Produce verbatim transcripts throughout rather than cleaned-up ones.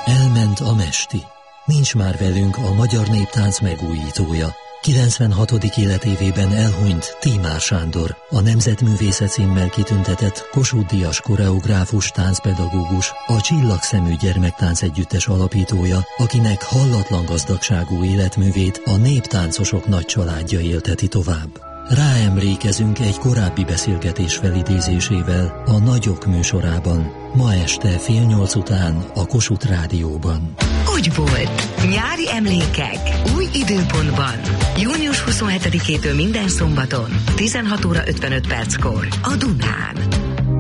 Elment a mesti. Nincs már velünk a magyar néptánc megújítója. kilencvenhatodik életévében elhunyt Tímár Sándor, a Nemzetművésze címmel kitüntetett Kossuth-díjas koreográfus, táncpedagógus, a Csillagszemű Gyermektánc Együttes alapítója, akinek hallatlan gazdagságú életművét a néptáncosok nagy családja élteti tovább. Ráemlékezünk egy korábbi beszélgetés felidézésével a Nagyok műsorában, ma este fél nyolc után a Kossuth Rádióban. Úgy volt. Nyári emlékek. Új időpontban. június huszonhetedikétől minden szombaton, tizenhat óra ötvenöt perckor a Dunán.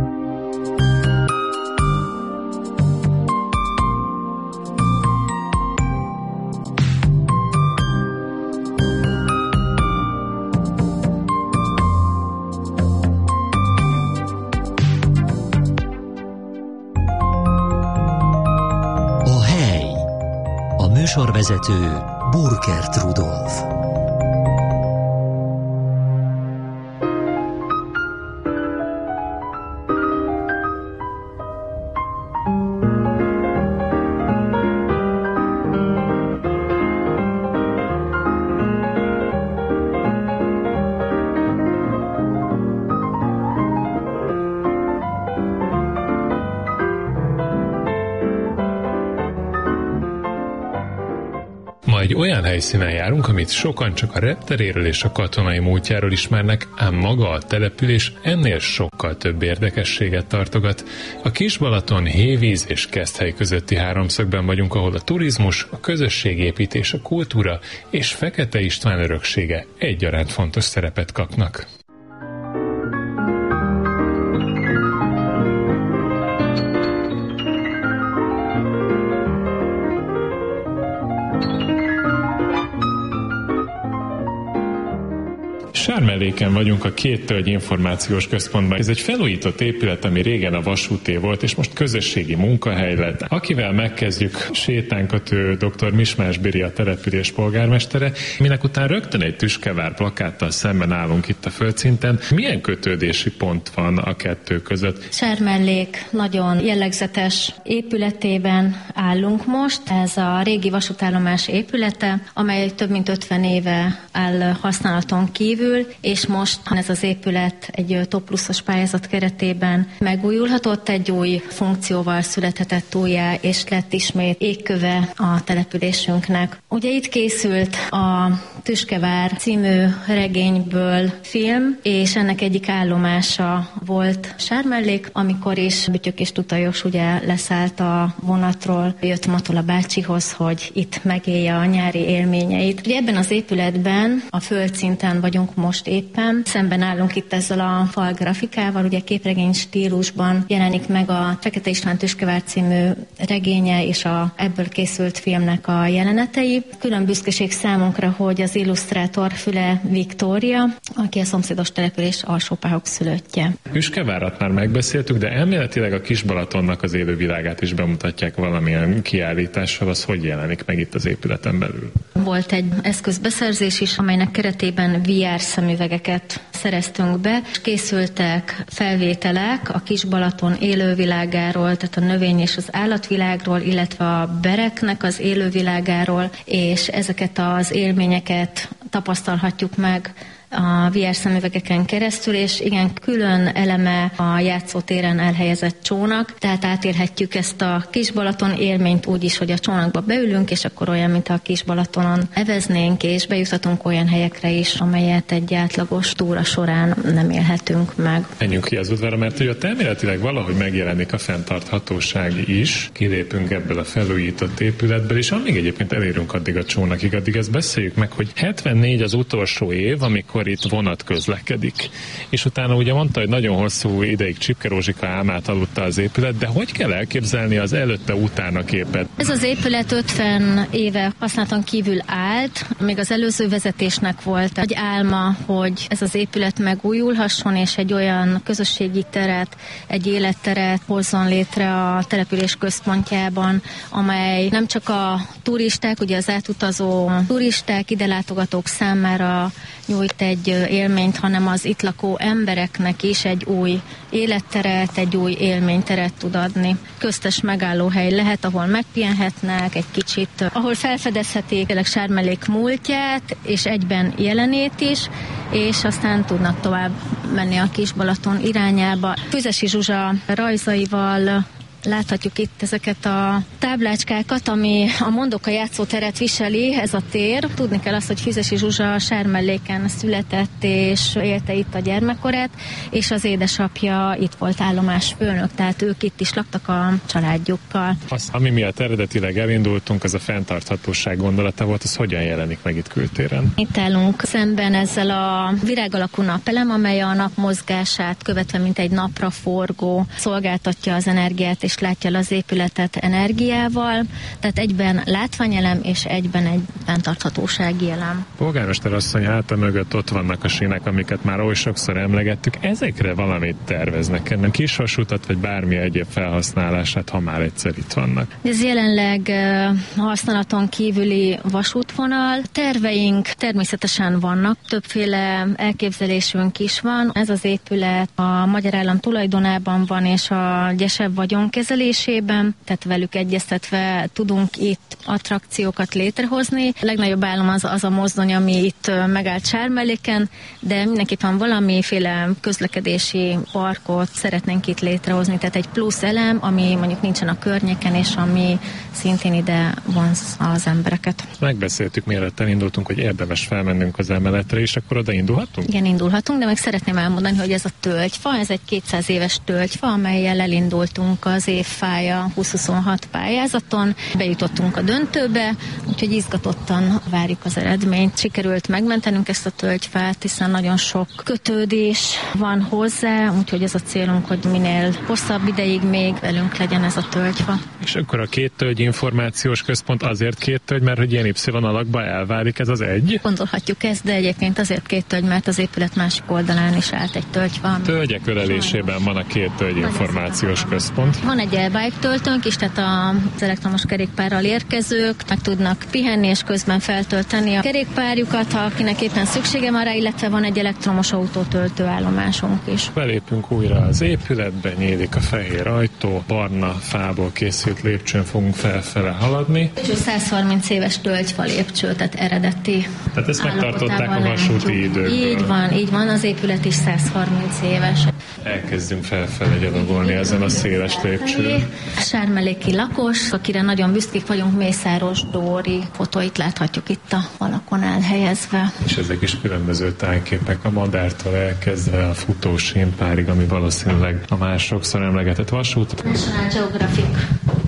Műsorvezető Burkert Rudolf. Egy olyan helyszínen járunk, amit sokan csak a repteréről és a katonai múltjáról ismernek, ám maga a település ennél sokkal több érdekességet tartogat. A Kis-Balaton, Hévíz és Keszthely közötti háromszögben vagyunk, ahol a turizmus, a közösségépítés, a kultúra és Fekete István öröksége egyaránt fontos szerepet kapnak. Sármelléken vagyunk a Két Tölgy Információs Központban. Ez egy felújított épület, ami régen a vasúté volt, és most közösségi munkahely lett. Akivel megkezdjük sétánkat, ő dr. Mismás Biri, a település polgármestere, minek után rögtön egy tüskevár plakáttal szemben állunk itt a földszinten. Milyen kötődési pont van a kettő között? Sármellék nagyon jellegzetes épületében állunk most. Ez a régi vasútállomás épülete, amely több mint ötven éve áll használaton kívül, és most ez az épület egy Top Pluszos pályázat keretében megújulhatott, egy új funkcióval születhetett újjá, és lett ismét égköve a településünknek. Ugye itt készült a Tüskevár című regényből film, és ennek egyik állomása volt Sármellék, amikor is Bütyök és Tutajos ugye leszállt a vonatról, jött Matola bácsihoz, hogy itt megélje a nyári élményeit. Ugye ebben az épületben a földszinten vagyunk most éppen, szemben állunk itt ezzel a fal grafikával, ugye képregény stílusban jelenik meg a Fekete István Tüskevár című regénye és a ebből készült filmnek a jelenetei. Külön büszkeség számunkra, hogy az illusztrátor Füle Viktória, aki a szomszédos település Alsópáhok szülöttje. Tüskevárat már megbeszéltük, de elméletileg a Kis-Balatonnak az élővilágát is bemutatják valamilyen kiállítással, az hogy jelenik meg itt az épületen belül? Volt egy eszközbeszerzés is, amelynek keretében vé er szemüvegeket szereztünk be. Készültek felvételek a Kis-Balaton élővilágáról, tehát a növény és az állatvilágról, illetve a bereknek az élővilágáról, és ezeket az élményeket tapasztalhatjuk meg a vé er szemüvegeken keresztül, és igen, külön eleme a játszótéren elhelyezett csónak, tehát átérhetjük ezt a Kis-Balaton élményt úgy is, hogy a csónakba beülünk, és akkor olyan, mint a Kis-Balatonon eveznénk, és bejuthatunk olyan helyekre is, amelyet egy átlagos túra során nem élhetünk meg. Menjünk ki az udvarra, mert hogy ott elméletileg valahogy megjelenik a fenntarthatóság is. Kilépünk ebből a felújított épületből, és amíg egyébként elérünk addig a csónakig, addig ezt beszéljük meg, hogy hetvennégy az utolsó év, amikor itt vonat közlekedik. És utána ugye mondta, hogy nagyon hosszú ideig Csipke Rózsika álmát aludta az épület, de hogy kell elképzelni az előtte-utána képet? Ez az épület ötven éve használaton kívül állt, még az előző vezetésnek volt egy álma, hogy ez az épület megújulhasson, és egy olyan közösségi teret, egy életteret hozzon létre a település központjában, amely nem csak a turisták, ugye az átutazó turisták, ide látogatók számára nyújt egy élményt, hanem az itt lakó embereknek is egy új életteret, egy új élményteret tud adni. Köztes megállóhely lehet, ahol megpihenhetnek egy kicsit, ahol felfedezhetik tényleg Sármellék múltját, és egyben jelenét is, és aztán tudnak tovább menni a Kis-Balaton irányába. Füzesi Zsuzsa rajzaival láthatjuk itt ezeket a táblácskákat, ami a Mondoka játszóteret viseli, ez a tér. Tudni kell azt, hogy Füzesi Zsuzsa Sármelléken született és élte itt a gyermekkorát, és az édesapja itt volt állomásfőnök, tehát ők itt is laktak a családjukkal. Az, ami miatt eredetileg elindultunk, az a fenntarthatóság gondolata volt, az hogyan jelenik meg itt kültéren? Itt állunk szemben ezzel a virág alakú napelem, amely a nap mozgását követve, mint egy napra forgó, szolgáltatja az energiát, és látja az épületet energiával, tehát egyben látványelem és egyben egy fenntarthatósági elem. Polgármester asszony háta mögött ott vannak a sínek, amiket már oly sokszor emlegettük. Ezekre valamit terveznek, ennek kisvasutat vagy bármi egyéb felhasználását, ha már egyszer itt vannak? Ez jelenleg uh, használaton kívüli vasútvonal. Terveink természetesen vannak, többféle elképzelésünk is van. Ez az épület a Magyar Állam tulajdonában van, és a Gyesebb vagyonkezelésében, tehát velük egyeztetve tudunk itt attrakciókat létrehozni. A legnagyobb álom az, az a mozdony, ami itt megállt Sármelléken, de mindenképpen valamiféle közlekedési parkot szeretnénk itt létrehozni, tehát egy plusz elem, ami mondjuk nincsen a környéken, és ami szintén ide vonz az embereket. Megbeszéltük, mielőtt elindultunk, hogy érdemes felmennünk az emeletre, és akkor oda indulhatunk? Igen, indulhatunk, de meg szeretném elmondani, hogy ez a tölgyfa, ez egy kétszáz éves tölgyfa, amellyel elindultunk az évfája húsz huszonhat pályázaton, bejutottunk a döntőbe, úgyhogy izgatottan várjuk az eredményt. Sikerült megmentenünk ezt a tölgyfát, hiszen nagyon sok kötődés van hozzá, úgyhogy ez a célunk, hogy minél hosszabb ideig még velünk legyen ez a tölgyfa. És akkor a két tölgy információs központ azért két tölgy, mert hogy ilyen Y alakba elválik ez az egy? Gondolhatjuk ezt, de egyébként azért két tölgy, mert az épület másik oldalán is állt egy tölgyfa. Tölgyek ölelésében van a két tölgy információs központ. Van egy e-bike töltőnk is, tehát az elektromos kerékpárral érkezők meg tudnak pihenni és közben feltölteni a kerékpárjukat, ha akinek éppen szüksége van rá, illetve van egy elektromos autótöltő állomásunk is. Belépünk újra az épületbe, nyílik a fehér ajtó, barna fából készült lépcsőn fogunk felfele haladni. száz harminc éves tölgyfa lépcső, tehát eredeti. Tehát ezt megtartották a vasúti időkből. Így van, így van, az épület is száz harminc éves. Elkezdünk felfele gyalogolni ezen a széles lépcsőn. Sármelléki lakos, akire nagyon büszkék vagyunk, Mészáros Dóri fotóit láthatjuk itt a falakon elhelyezve. És ezek is különböző tájképek, a madártól elkezdve a futósínpárig, ami valószínűleg a már sokszor emlegetett vasút. National Geographic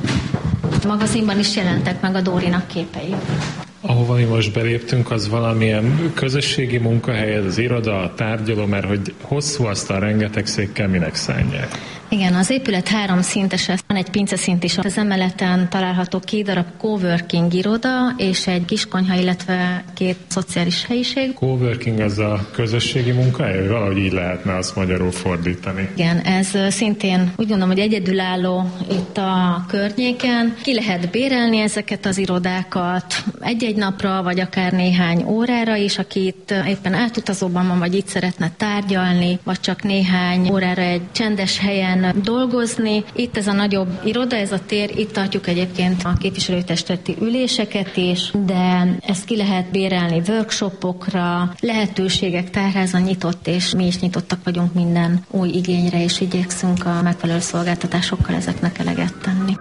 magazinban is jelentek meg a Dórinak képei. Ahova mi most beléptünk, az valamilyen közösségi munkahely, ez az iroda, a tárgyaló, mert hogy hosszú asztal rengeteg székkel minek szánják? Igen, az épület három szintes, van egy pinceszint is. Az emeleten található két darab coworking iroda és egy kiskonyha, illetve két szociális helyiség. Coworking az a közösségi munkahely? Valahogy így lehetne azt magyarul fordítani. Igen, ez szintén úgy gondolom, hogy egyedülálló itt a környéken. Ki lehet bérelni ezeket az irodákat egy-egy napra, vagy akár néhány órára is, aki itt éppen átutazóban van, vagy itt szeretne tárgyalni, vagy csak néhány órára egy csendes helyen dolgozni. Itt ez a nagyobb iroda, ez a tér, itt tartjuk egyébként a képviselőtestületi üléseket is, de ezt ki lehet bérelni workshopokra, lehetőségek tárháza nyitott, és mi is nyitottak vagyunk minden új igényre, és igyekszünk a megfelelő szolgáltatásokkal ezeknek eleget tenni.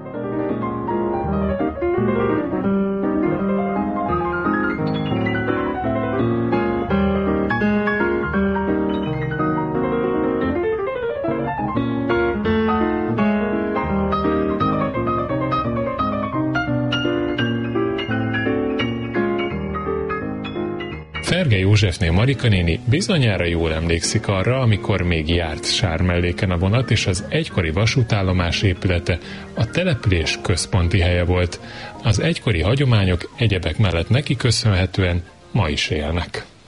Ferge Józsefné Marika néni bizonyára jól emlékszik arra, amikor még járt Sármelléken a vonat, és az egykori vasútállomás épülete a település központi helye volt. Az egykori hagyományok egyebek mellett neki köszönhetően ma is élnek.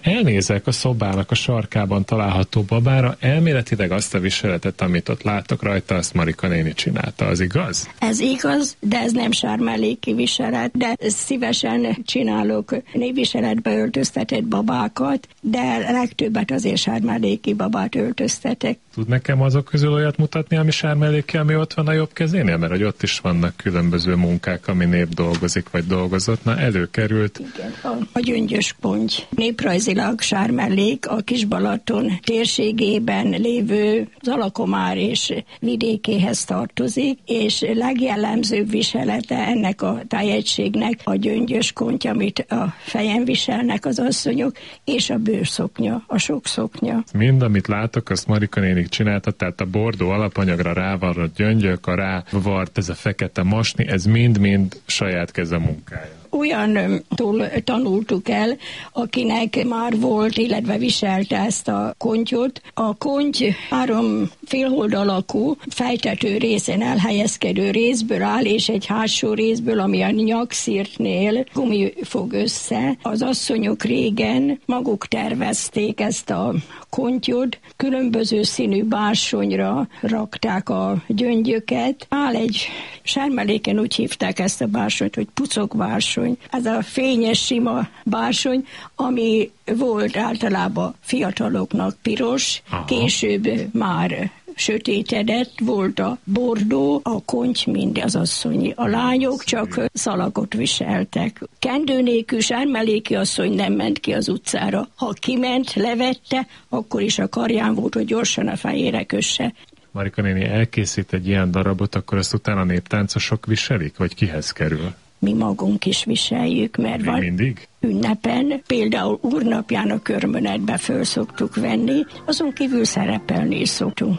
elnézek a szobának a sarkában található babára, elméletileg azt a viseletet, amit ott látok rajta, azt Marika néni csinálta, az igaz? Ez igaz, de ez nem sármelléki viselet, de szívesen csinálok névviseletbe öltöztetett babákat, de legtöbbet azért sármelléki babát öltöztetek. Tud nekem azok közül olyat mutatni, ami sármelléki, ami ott van a jobb kezénél? Mert hogy ott is vannak különböző munkák, ami nép dolgozik, vagy dolgozott. Na, előkerült. Igen, a, a gyöngyös ponty. Néprajzilag sármellék a Kis-Balaton térségében lévő Zalakomár és vidékéhez tartozik, és legjellemzőbb viselete ennek a tájegységnek a gyöngyös ponty, amit a fejen viselnek az asszonyok, és a bőrszoknya, a sok szoknya. Mind, amit látok, azt Marika néni csinálta, tehát a bordó alapanyagra rávarrott gyöngyök, a rávart, ez a fekete masni, ez mind-mind saját keze munkája. Olyantól tanultuk el, akinek már volt, illetve viselte ezt a kontyot. A konty három félhold alakú, fejtető részen elhelyezkedő részből áll, és egy hátsó részből, ami a nyakszirtnél gumi fog össze. Az asszonyok régen maguk tervezték ezt a kontyot, különböző színű bársonyra rakták a gyöngyöket. Áll egy sármelléken úgy hívták ezt a bársonyt, hogy pucokbársony. Ez a fényes, sima bársony, ami volt általában fiataloknak piros, aha, később már sötétedett, volt a bordó, a konty mind az asszonyi. A lányok csak szalagot viseltek. Kendő nélkül sármelléki asszony nem ment ki az utcára. Ha kiment, levette, akkor is a karján volt, hogy gyorsan a fejére kösse. Marika néni elkészít egy ilyen darabot, akkor azt utána néptáncosok viselik, vagy kihez kerül? Mi magunk is viseljük, mert van mindig? Ünnepen, például úrnapján a körmönetbe föl szoktuk venni, azon kívül szerepelni is szoktunk.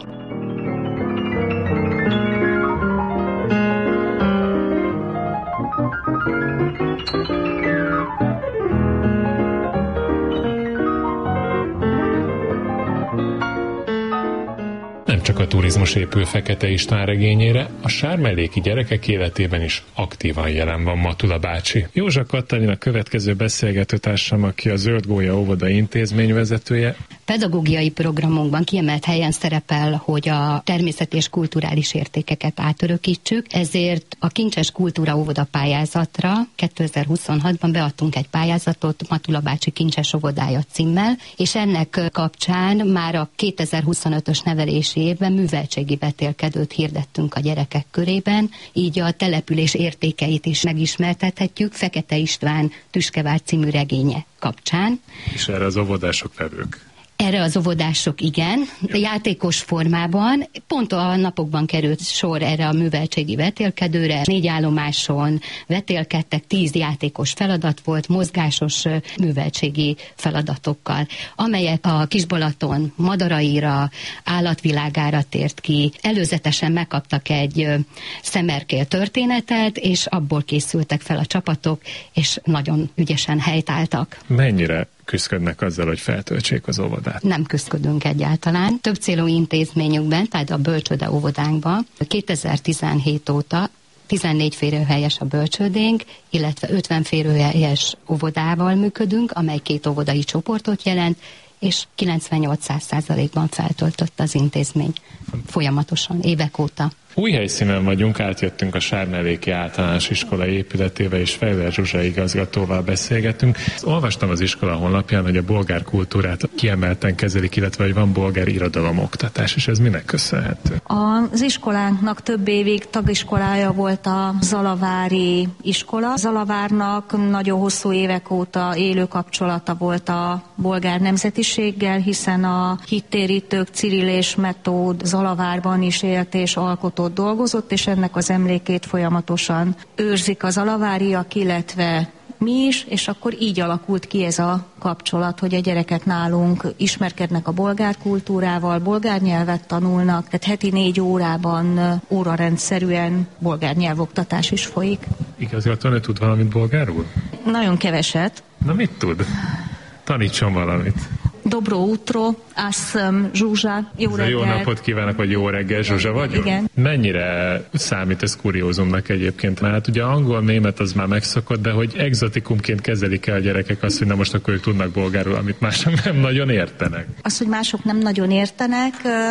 Csak a turizmus épül Fekete István regényére, a sármelléki gyerekek életében is aktívan jelen van Matula bácsi. Józsa Katalin a következő beszélgetőtársam, aki a Zöld Gólya óvoda intézményvezetője. Pedagógiai programunkban kiemelt helyen szerepel, hogy a természeti és kulturális értékeket átörökítsük, ezért a Kincses Kultúra óvoda pályázatra kétezer-huszonhatban beadtunk egy pályázatot Matula bácsi Kincses óvodája címmel, és ennek kapcsán már a kétezer-huszonötös nevelési évben műveltségi vetélkedőt hirdettünk a gyerekek körében, így a település értékeit is megismertethetjük Fekete István Tüskevár című regénye kapcsán. És erre az óvodások vevők. Erre az óvodások igen, de játékos formában. Pont a napokban került sor erre a műveltségi vetélkedőre. Négy állomáson vetélkedtek, tíz játékos feladat volt, mozgásos műveltségi feladatokkal, amelyek a Kis-Balaton madaraira, állatvilágára tért ki. Előzetesen megkaptak egy szemerkél történetet, és abból készültek fel a csapatok, és nagyon ügyesen helytáltak. Mennyire küszködnek azzal, hogy feltöltsék az óvodát? Nem küszködünk egyáltalán. Több célú intézményünkben, tehát a bölcsőde óvodánkban kétezer-tizenhét óta tizennégy férőhelyes a bölcsődénk, illetve ötven férőhelyes óvodával működünk, amely két óvodai csoportot jelent, és kilencvennyolc százalékban feltöltött az intézmény folyamatosan, évek óta. Új helyszínen vagyunk, átjöttünk a Sármelléki Általános Iskola épületébe, és Fejler Zsuzsa igazgatóval beszélgetünk. Olvastam az iskola honlapján, hogy a bolgár kultúrát kiemelten kezelik, illetve hogy van bolgár irodalomoktatás, és ez minek köszönhető? Az iskolánknak több évig tagiskolája volt a Zalavári iskola. Zalavárnak nagyon hosszú évek óta élő kapcsolata volt a bolgár nemzetiséggel, hiszen a hittérítők Cirill és Metód Zalavárban is élt és alkotott, dolgozott, és ennek az emlékét folyamatosan őrzik az zalaváriak, illetve mi is, és akkor így alakult ki ez a kapcsolat, hogy a gyerekek nálunk ismerkednek a bolgár kultúrával, bolgár nyelvet tanulnak, tehát heti négy órában órarendszerűen bolgár nyelvoktatás is folyik. Igazgatóan ő tud valamit bolgárul? Nagyon keveset. Na mit tud? Tanítson valamit. Dobro utro, ásm Zsuzsa, jó reggelt. Jó napot kívánok, vagy jó reggel, Zsuzsa vagy? Igen. Mennyire számít ez kuriózumnak egyébként? Mert hát ugye angol, német az már megszokott, de hogy egzotikumként kezelik el a gyerekek azt, hogy na most akkor ők tudnak bolgárul, amit mások nem nagyon értenek. Az, hogy mások nem nagyon értenek,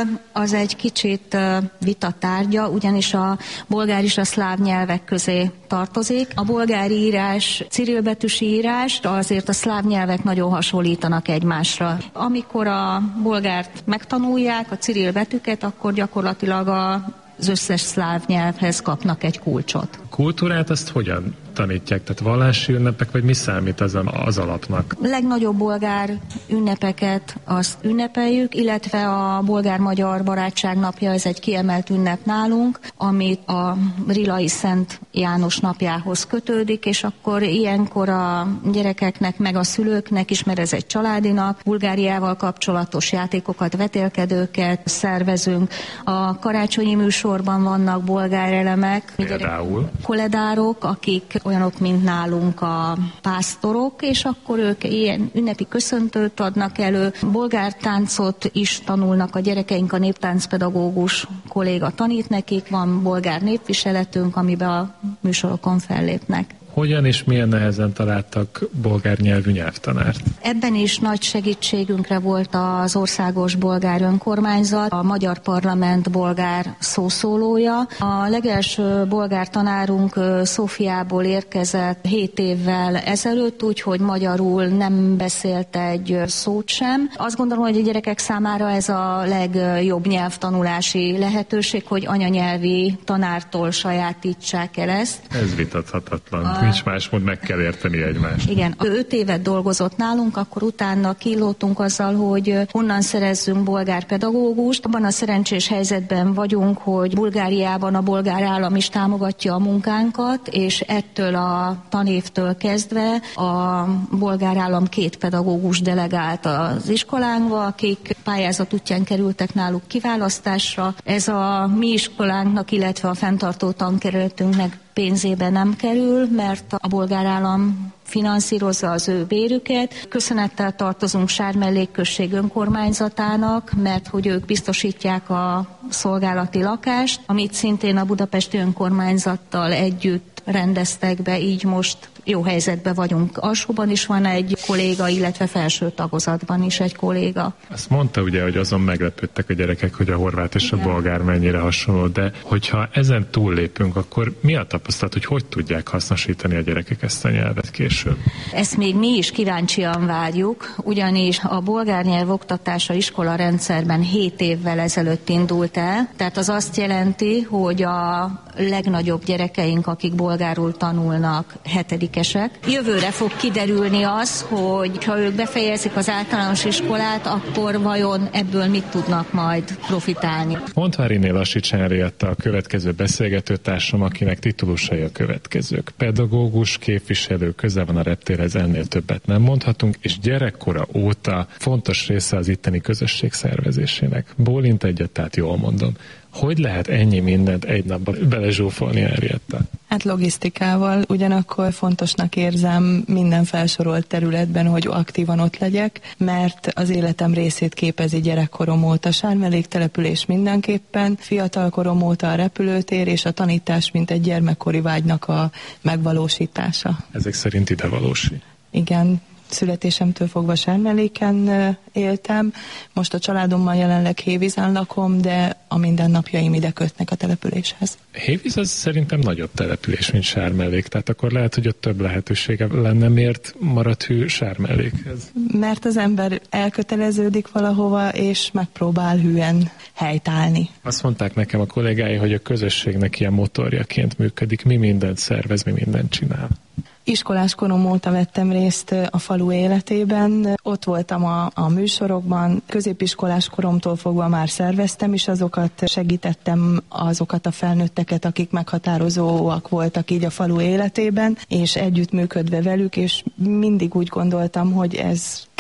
az egy kicsit vitatárgya, ugyanis a bolgár is a szláv nyelvek közé tartozik. A bolgári írás, cirilbetűs írás, azért a szláv nyelvek nagyon hasonlítanak egymásra. Amikor a bolgárt megtanulják, a ciril betűket, akkor gyakorlatilag az összes szláv nyelvhez kapnak egy kulcsot. Kultúrát azt hogyan tanítják? Tehát vallási ünnepek, vagy mi számít az, az alapnak? A legnagyobb bolgár ünnepeket azt ünnepeljük, illetve a bolgár-magyar barátság napja, ez egy kiemelt ünnep nálunk, amit a Rilai Szent János napjához kötődik, és akkor ilyenkor a gyerekeknek meg a szülőknek is, mert ez egy családi nap, Bulgáriával kapcsolatos játékokat, vetélkedőket szervezünk. A karácsonyi műsorban vannak bolgár elemek. Például? Koledárok, akik olyanok, mint nálunk a pásztorok, és akkor ők ilyen ünnepi köszöntőt adnak elő. Bolgár táncot is tanulnak a gyerekeink, a néptáncpedagógus kolléga tanít nekik, van bolgár népviseletünk, amiben a műsorokon fellépnek. Hogyan és milyen nehezen találtak bolgár nyelvű nyelvtanárt? Ebben is nagy segítségünkre volt az országos bolgár önkormányzat, a Magyar Parlament bolgár szószólója. A legelső bolgár tanárunk Szófiából érkezett hét évvel ezelőtt, úgyhogy magyarul nem beszélt egy szót sem. Azt gondolom, hogy a gyerekek számára ez a legjobb nyelvtanulási lehetőség, hogy anyanyelvi tanártól sajátítsák el ezt. Ez vitathatatlan. Nincs más mód, meg kell érteni egymást. Igen, ő öt évet dolgozott nálunk, akkor utána kilótunk azzal, hogy honnan szerezzünk bolgár pedagógust. Abban a szerencsés helyzetben vagyunk, hogy Bulgáriában a bolgár állam is támogatja a munkánkat, és ettől a tanévtől kezdve a bolgár állam két pedagógus delegált az iskolánkba, akik pályázat útján kerültek náluk kiválasztásra. Ez a mi iskolánknak, illetve a fenntartó tankerületünknek pénzébe nem kerül, mert a bolgár állam finanszírozza az ő bérüket. Köszönettel tartozunk Sármellék község önkormányzatának, mert hogy ők biztosítják a szolgálati lakást, amit szintén a budapesti önkormányzattal együtt rendeztek be, így most jó helyzetben vagyunk. Alsóban is van egy kolléga, illetve felső tagozatban is egy kolléga. Azt mondta ugye, hogy azon meglepődtek a gyerekek, hogy a horvát és Igen. a bolgár mennyire hasonló, de hogyha ezen túllépünk, akkor mi a tapasztalat, hogy hogy tudják hasznosítani a gyerekek ezt a nyelvet később? Ezt még mi is kíváncsian várjuk, ugyanis a bolgár nyelv oktatása iskola rendszerben hét évvel ezelőtt indult el, tehát az azt jelenti, hogy a legnagyobb gyerekeink, akik bolgárul tanulnak, hetedikesek. Jövőre fog kiderülni az, hogy ha ők befejezik az általános iskolát, akkor vajon ebből mit tudnak majd profitálni. Montváriné Lassics Henrietta a következő beszélgetőtársam, akinek titulusai a következők. Pedagógus, képviselő, közel van a reptérhez, ennél többet nem mondhatunk, és gyerekkora óta fontos része az itteni közösség szervezésének. Bólint egyet, tehát jól mondom. Hogy lehet ennyi mindent egy napba belezsúfolni, Henrietta? Hát logisztikával, ugyanakkor fontosnak érzem minden felsorolt területben, hogy aktívan ott legyek, mert az életem részét képezi gyerekkorom óta Sármellék település mindenképpen, fiatalkorom óta a repülőtér és a tanítás, mint egy gyermekkori vágynak a megvalósítása. Ezek szerint idevalósi? Igen. Születésemtől fogva Sármelléken éltem, most a családommal jelenleg Hévízen lakom, de a mindennapjaim ide kötnek a településhez. Hévíz az szerintem nagyobb település, mint Sármellék, tehát akkor lehet, hogy ott több lehetősége lenne, miért maradt hű Sármellékhez? Mert az ember elköteleződik valahova, és megpróbál hűen helytállni. Azt mondták nekem a kollégái, hogy a közösségnek ilyen motorjaként működik, mi mindent szervez, mi mindent csinál. Iskolás korom óta vettem részt a falu életében, ott voltam a, a műsorokban, középiskolás koromtól fogva már szerveztem is azokat, segítettem azokat a felnőtteket, akik meghatározóak voltak így a falu életében, és együttműködve velük, és mindig úgy gondoltam, hogy ez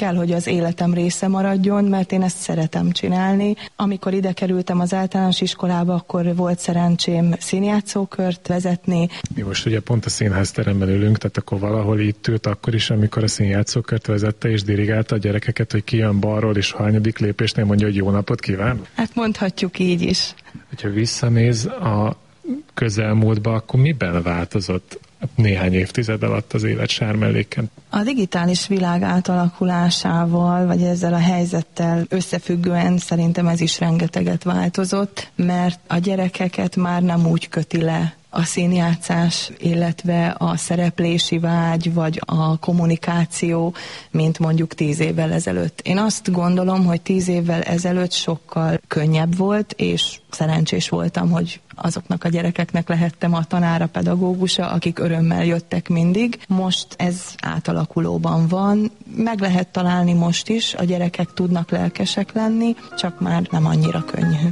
kell, hogy az életem része maradjon, mert én ezt szeretem csinálni. Amikor ide kerültem az általános iskolába, akkor volt szerencsém színjátszókört vezetni. Mi most ugye pont a színházteremben ülünk, tehát akkor valahol itt ült akkor is, amikor a színjátszókört vezette és dirigálta a gyerekeket, hogy ki jön balról, és hanyadik lépésnél mondja, hogy jó napot kíván? Hát mondhatjuk így is. Hogyha visszanéz a közelmúltba, akkor miben változott néhány évtized alatt az élet sármelléken? A digitális világ átalakulásával, vagy ezzel a helyzettel összefüggően szerintem ez is rengeteget változott, mert a gyerekeket már nem úgy köti le a színjátszás, illetve a szereplési vágy, vagy a kommunikáció, mint mondjuk tíz évvel ezelőtt. Én azt gondolom, hogy tíz évvel ezelőtt sokkal könnyebb volt, és szerencsés voltam, hogy azoknak a gyerekeknek lehettem a tanára, pedagógusa, akik örömmel jöttek mindig. Most ez átalakulóban van. Meg lehet találni most is, a gyerekek tudnak lelkesek lenni, csak már nem annyira könnyű.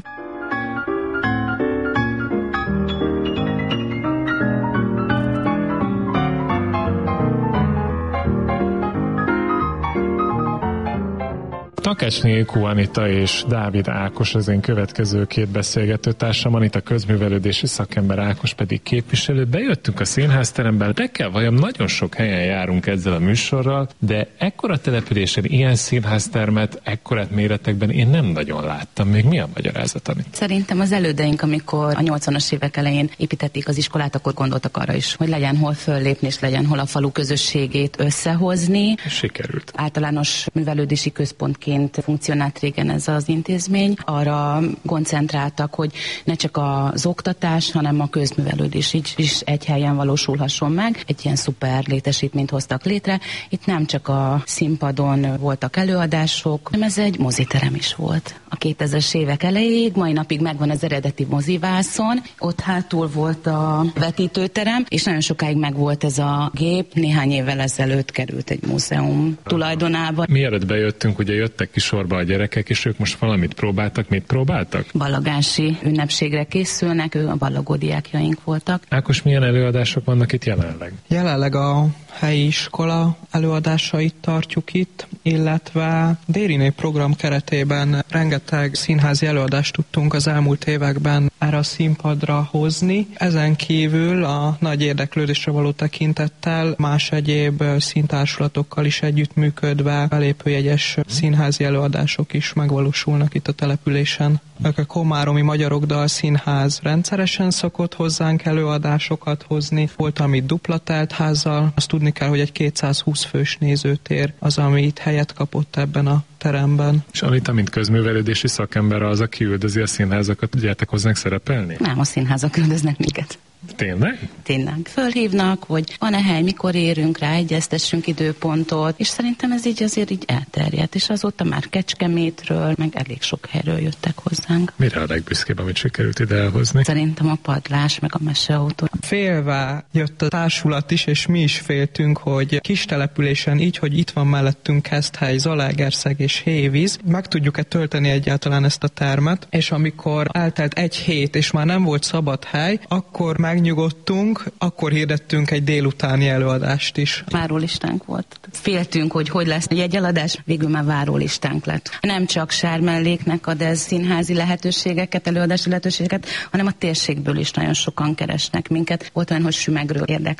Takácsné Ilkó Anita és Dávid Ákos az én következő két beszélgetőtársam, Anita közművelődési szakember, Ákos pedig képviselő. Bejöttünk a színházteremben, reggel vajon nagyon sok helyen járunk ezzel a műsorral, de ekkora településen ilyen színháztermet, ekkorát méretekben én nem nagyon láttam. Még mi a magyarázat, Anita? Szerintem az elődeink, amikor a nyolcvanas évek elején építették az iskolát, akkor gondoltak arra is, hogy legyen hol föllépni, és legyen hol a falu közösségét összehozni. Sikerült. Általános művelődési központként funkcionált régen ez az intézmény. Arra koncentráltak, hogy ne csak az oktatás, hanem a közművelődés így is egy helyen valósulhasson meg. Egy ilyen szuper létesítményt hoztak létre. Itt nem csak a színpadon voltak előadások, hanem ez egy moziterem is volt. A kétezres évek elejéig, mai napig megvan az eredeti mozivászon, ott hátul volt a vetítőterem, és nagyon sokáig megvolt ez a gép. Néhány évvel ezelőtt került egy múzeum tulajdonába. Mielőtt bejöttünk, ugye jöttek ki sorba a gyerekek, és ők most valamit próbáltak. Mit próbáltak? Ballagási ünnepségre készülnek, ők a ballagó diákjaink voltak. Ákos, milyen előadások vannak itt jelenleg? Jelenleg a helyi iskola előadásait tartjuk itt, illetve Dériné program keretében rengeteg színházi előadást tudtunk az elmúlt években erre a színpadra hozni. Ezen kívül a nagy érdeklődésre való tekintettel más egyéb színtársulatokkal is együttműködve belépőjegyes színházi előadások is megvalósulnak itt a településen. A Komáromi Magyarok Dalszínház rendszeresen szokott hozzánk előadásokat hozni. Volt, amit dupla teltházzal. Azt tudni kell, hogy egy kétszázhúsz fős nézőtér az, ami itt helyet kapott ebben a teremben. És Anita, mint közművelődési szakember, az, aki üldözi a színházakat, gyertek hozzánk szerepelni? Nem, a színházak üldöznek minket. Tényleg? Tényleg. Fölhívnak, hogy van-e hely, mikor érünk rá, egyeztessünk időpontot, és szerintem ez így azért így elterjedt, és azóta már Kecskemétről, meg elég sok helyről jöttek hozzánk. Mire a legbüszkébb, amit sikerült ide elhozni? Szerintem a padlás, meg a meseautó. Félve jött a társulat is, és mi is féltünk, hogy kis településen, így, hogy itt van mellettünk Keszthely, Zalaegerszeg és Hévíz, meg tudjuk-e tölteni egyáltalán ezt a termet, és amikor eltelt egy hét, és már nem volt szabad hely, akkor megnyugodtunk, akkor hirdettünk egy délutáni előadást is. Várólistánk volt. Féltünk, hogy hogy lesz egy jegyeladás, végül már várólistánk lett. Nem csak Sármelléknek ad ez színházi lehetőségeket, előadási lehetőségeket, hanem a térségből is nagyon sokan keresnek minket. Volt olyan, hogy Sümegről érdeklődtek.